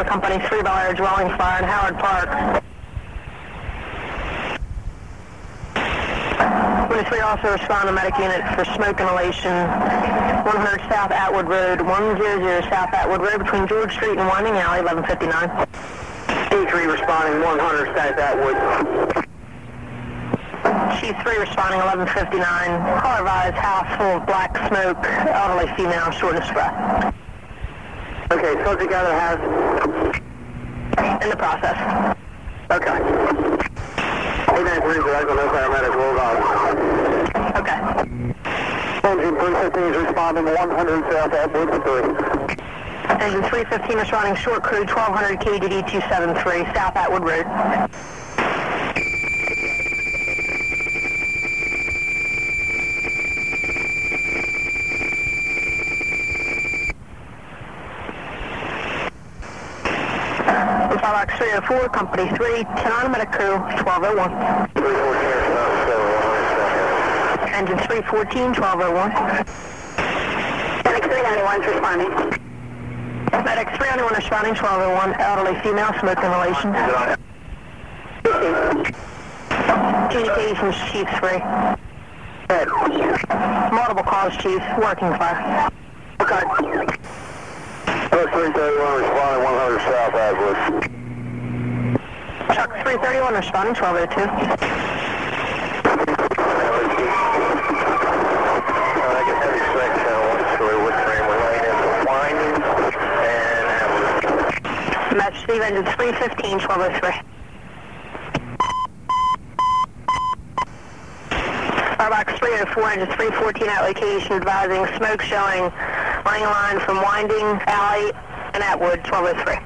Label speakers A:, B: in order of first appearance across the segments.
A: Company 3 Bel Air dwelling fire in Howard Park. Company 3 also respond to medic unit for smoke inhalation, 100 South Atwood Road, 100 South Atwood Road between George Street and Winding Alley, 1159.
B: Chief 3 responding 100 South Atwood.
A: Chief 3 responding 1159. Caller advised house full of black smoke, elderly female, shortness of breath.
B: Okay, subject out of the house.
A: In the process.
B: Okay. 893 direct on no paramedic, roll on.
A: Okay.
B: Engine 315 is responding 100 South Atwood 3.
A: Engine 315 responding short crew 1200 KDD 273 South Atwood Road. Fox 304, Company 3, 10 automatic crew, 1201. Engine 314, 1201.
B: Medic 391 is responding.
A: Medic 391 responding, 1201. Elderly female, smoke inhalation. Communications, Chief 3. Multiple calls, Chief. Working fire.
B: Okay. 331 responding 100 South Atwood.
A: Chuck 331 responding 1202. Match Steve, engine 315, 1203. Starbox 304, engine 314 at location advising smoke showing running line from Winding Alley and Atwood, 1203.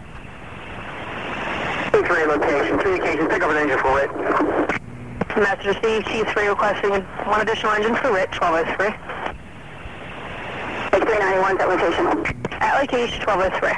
B: 3 location, communication, pick up an engine for RIT.
A: Message received, Chief 3 requesting one additional engine for RIT, 1203.
B: 391 at location.
A: At location, 1203.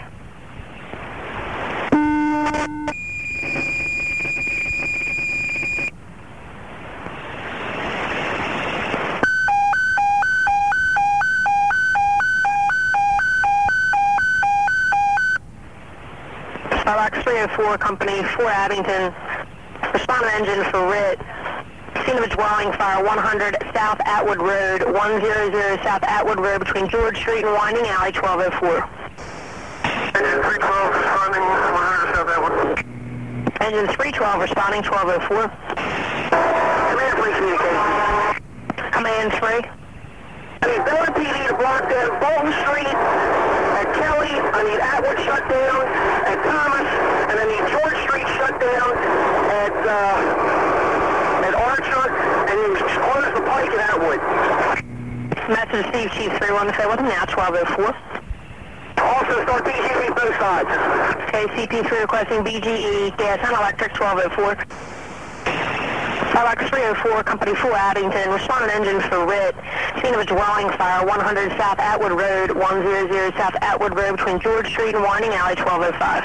A: Starbox 304, Company 4 Abington, respond to engine for RIT. Scene of a dwelling fire, 100 South Atwood Road, 100 South Atwood Road between George Street and Winding Alley, 1204.
B: Engine 312 responding 100 South Atwood.
A: Engine 312 responding, 1204.
B: Command 3 communication.
A: Command 3.
B: I need Bellevue PD to block down Bolton Street at Kelly. I need Atwood shut down at Thomas, and I need George Street shut down at Archer, and then close the pike at Atwood.
A: Message Steve, Chief 3 to say with him now, 1204.
B: Also start BGE both sides.
A: Okay, CP3 requesting BGE, gas and electric, 1204. Starbox 304, Company 4 Abington, respond an engine for RIT. Scene of a dwelling fire, 100 South Atwood Road, 100 South Atwood Road between George Street and Winding Alley, 1205.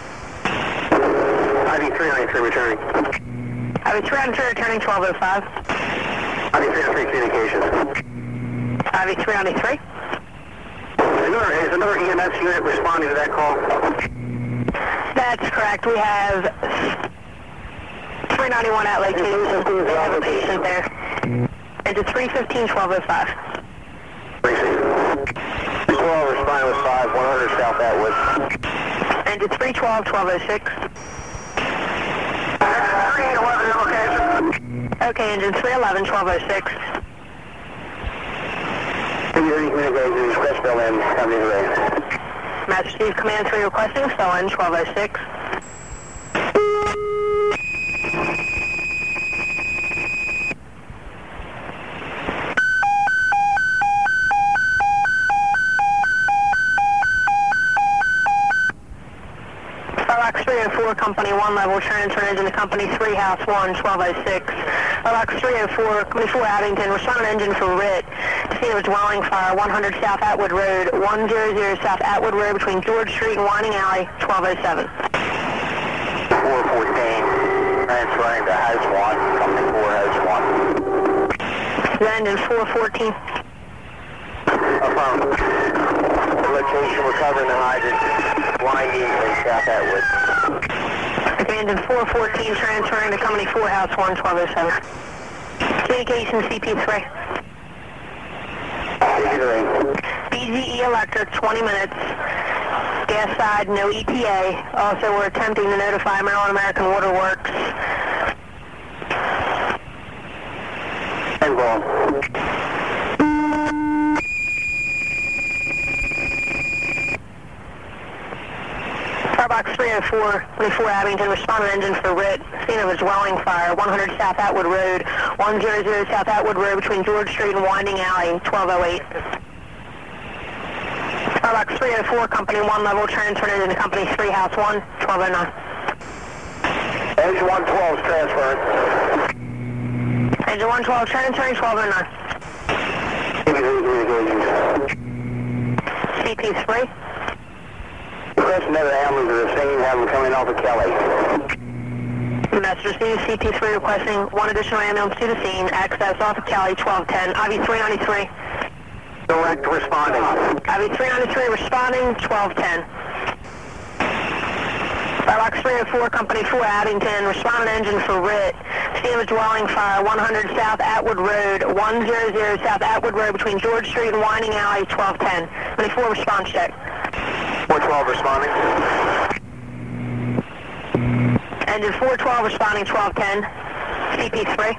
B: IV 393 returning.
A: IV 393 returning, 1205.
B: IV 393 communications.
A: IV 393.
B: Is another EMS unit responding to that call?
A: That's correct. We have 391 at location. We have a patient there. Engine 315, 1205.
B: 312 responding with 5, 100 South Atwood.
A: Engine 312, 1206.
B: 311 location.
A: Okay, engine 311, 1206.
B: Any communications, Crest Berlin, coming to raise.
A: Master Steve, Command 3 requesting, Stellan 1206. Starbox 304, Company 1 level, transfer engine to Company 3, House 1, 1206. Starbox 304, Company 4 Abington, respond engine for RIT. Scene of a dwelling fire, 100 South Atwood Road, 100 South Atwood Road between George Street and Winding Alley, 1207.
B: 414, transferring to House 1, Company 4, House 1.
A: Engine 414.
B: Affirm. Location, recovering the hydrant. Winding and South Atwood.
A: Engine 414 transferring to Company 4 House 1, 1207. Communication CP3. BGE Electric, 20 minutes. Gas side, no ETA. Also, we're attempting to notify Maryland American Water Works.
B: And go.
A: Starbox 304, 24 Abington, responding engine for RIT. Scene of a dwelling fire, 100 South Atwood Road, 100 South Atwood Road between George Street and Winding Alley, 1208. Starbox 304, Company 1 level, transferring engine to Company 3 House 1, 1209.
B: Engine 112 is transferring.
A: Engine 112 transferring, 1209. CP3.
B: Request another ambulance to the scene, have them coming off of Kelly.
A: Message received, CP3 requesting one additional ambulance to the scene, access off of Kelly, 1210, IV393.
B: Direct responding.
A: IV393 responding, 1210. Starbox 304, Company 4 Abington, responding engine for RIT. Scene of a dwelling fire, 100 South Atwood Road, 100 South Atwood Road between George Street and Winding Alley, 1210. 24 response check.
B: 412 responding.
A: Engine 412 responding, 1210. CP3.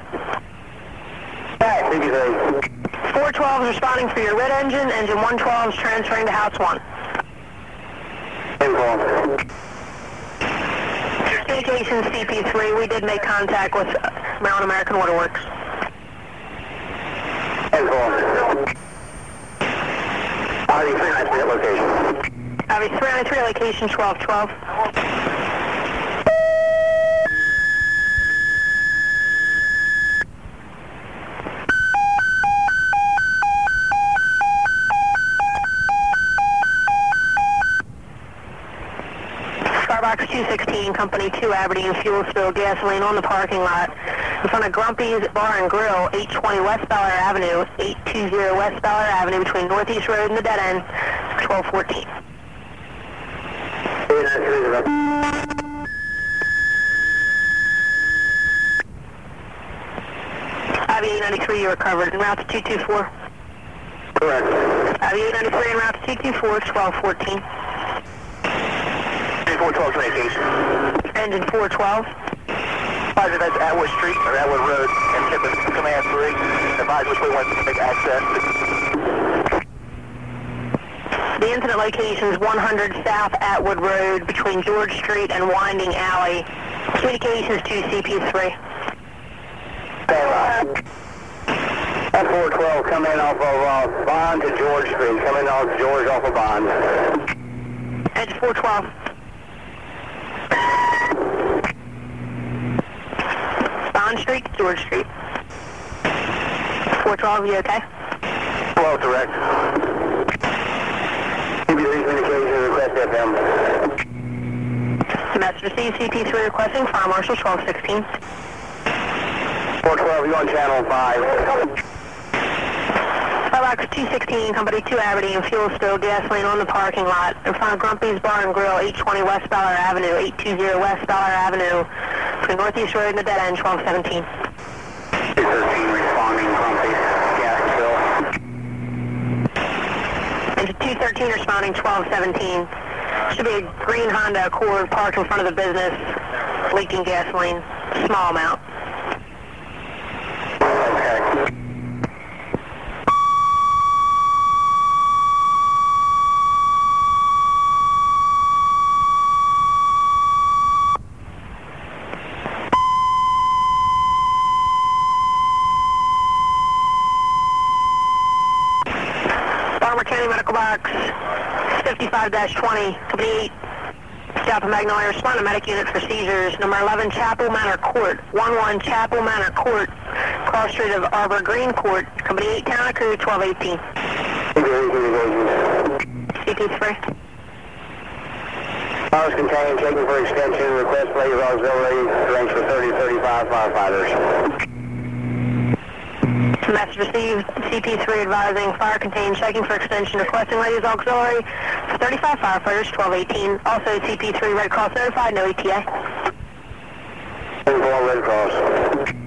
B: CP3.
A: 412 is responding for your RIT engine. Engine 112 is transferring to House 1.
B: Inform.
A: Communication CP3, we did make contact with Maryland American Water Works.
B: Inform. IV393 at location.
A: IV393 location 1212. Starbox 216, Company 2 Aberdeen, fuel spill gasoline on the parking lot in front of Grumpy's Bar and Grill, 820 West Bel Air Avenue, 820 West Bel Air Avenue between Northeast Road and the dead end, 1214. IV-893, you recovered en route to 224.
B: Correct.
A: IV-893 en route to 224, 1214.
B: 412 communication.
A: Engine 412.
B: Advise that's Atwood Street or Atwood Road and tip of Command 3. Advise which way wants to make access.
A: The incident location is 100 South Atwood Road between George Street and Winding Alley. Communications to CP3.
B: That 412 coming off of Bond to George Street. Coming off George off of Bond.
A: Engine 412. Bond Street, George Street. 412, you okay?
B: 12 direct. Communication request FM.
A: Message received, CP3 requesting Fire Marshal 1216.
B: 412, you on channel 5.
A: Starbox 216, Company 2 Aberdeen, fuel spill gasoline on the parking lot in front of Grumpy's Bar and Grill, 820 West Bel Air Avenue, 820 West Bel Air Avenue, between Northeast Road and the dead end, 1217.
B: 213 responding, Grumpy's gas spill.
A: Engine 213 responding, 1217. Should be a green Honda Accord parked in front of the business, leaking gasoline, small amount.
B: Okay.
A: County Medical Box 55-20, Company 8, South of Magnolia, respond to medic unit for seizures, number 11 Chapel Manor Court, 11 Chapel Manor Court, cross street of Arbor Green Court, Company 8, Town of Crew, 1218. CP3.
B: Powers contained, checking for extension, request for auxiliary, range for 30-35 firefighters.
A: Message received. CP3 advising fire contained, checking for extension, requesting ladies auxiliary for 35 firefighters, 1218. Also CP3 Red Cross notified, no ETA.
B: Red Cross.